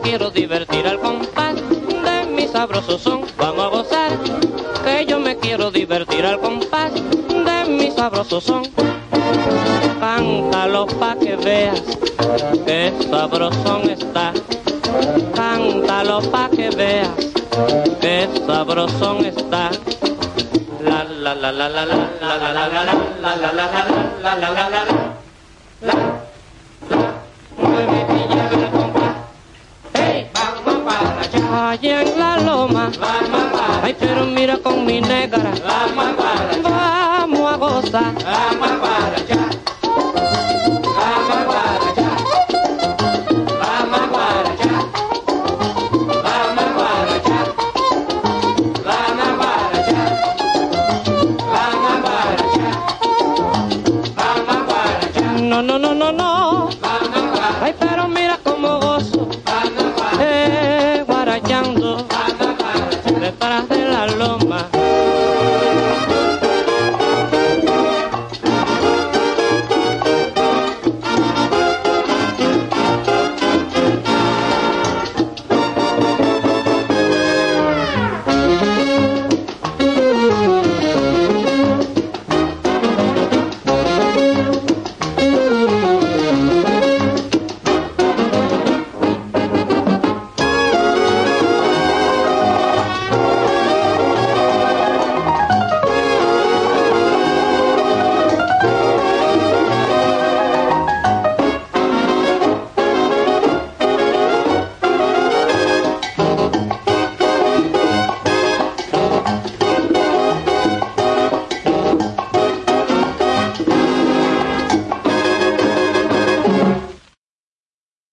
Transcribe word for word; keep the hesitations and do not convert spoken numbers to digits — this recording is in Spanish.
quiero divertir al compás de mi sabroso son. Vamos a gozar, que yo me quiero divertir al compás de mi sabroso son. Cántalo pa' que veas que sabrosón está. Cántalo pa' que veas que sabrosón está. La la la la la la la la la la la la la la la la la la la. Mueve y lleva el compás. Hey, vamos para allá. Allá en la loma. Vamos para. Ay, pero mira con mi negra. Vamos para allá. Vamos a gozar. Vamos para allá. Vamos para allá. Vamos para allá. Vamos para allá. Vamos para allá. Vamos para allá. Vamos para allá. No, no, no, no, no. Ay, pero mira